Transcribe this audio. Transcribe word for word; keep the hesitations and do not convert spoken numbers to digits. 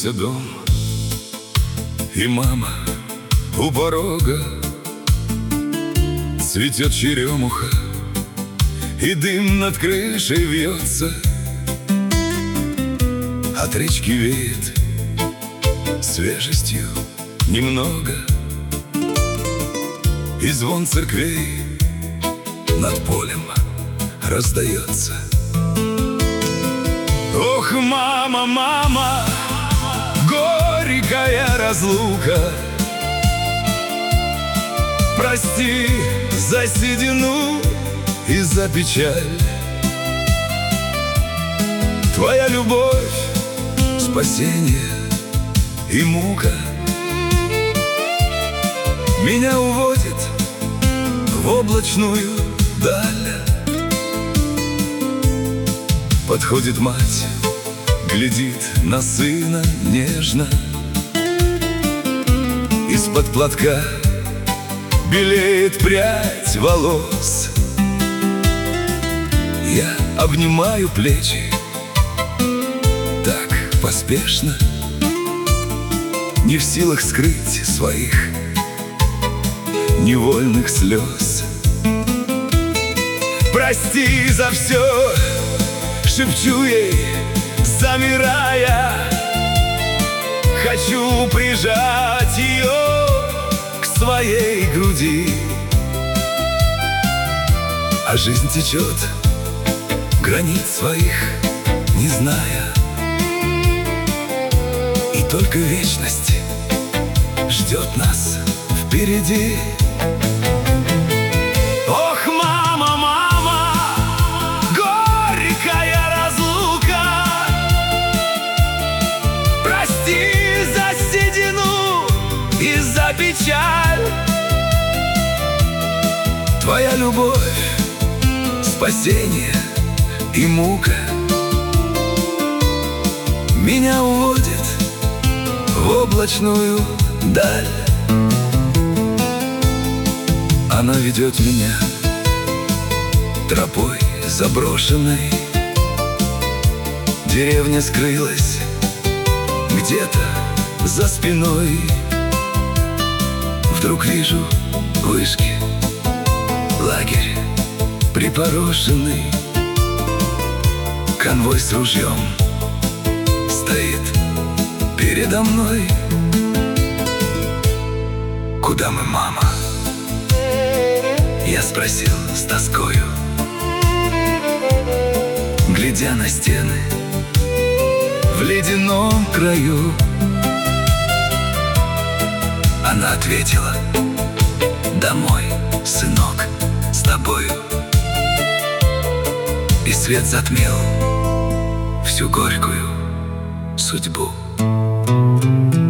Покосился дом, и мама у порога. Цветет черемуха, и дым над крышей вьется. От речки веет свежестью немного, и звон церквей над полем раздается. Ох, мама, мама, горькая разлука, прости за седину и за печаль. Твоя любовь — спасение и мука меня уводит в облачную даль. Подходит мать, глядит на сына нежно. Из-под платка белеет прядь волос. Я обнимаю плечи так поспешно, не в силах скрыть своих невольных слез. Прости за все, шепчу ей, замирая. Хочу прижать ее к своей груди. А жизнь течет, границ своих не зная, и только вечность ждет нас впереди. Ох, мама, мама, горькая разлука, прости за седину и за печаль. Твоя любовь — спасение и мука меня уводит в облачную даль. Она ведет меня тропой заброшенной. Деревня скрылась где-то за спиной. Вдруг вижу вышки, лагерь припорошенный. Конвой с ружьем стоит передо мной. Куда мы, мама? Я спросил с тоскою, глядя на стены в ледяном краю. Она ответила: домой, сынок, с тобою. И свет затмил всю горькую судьбу.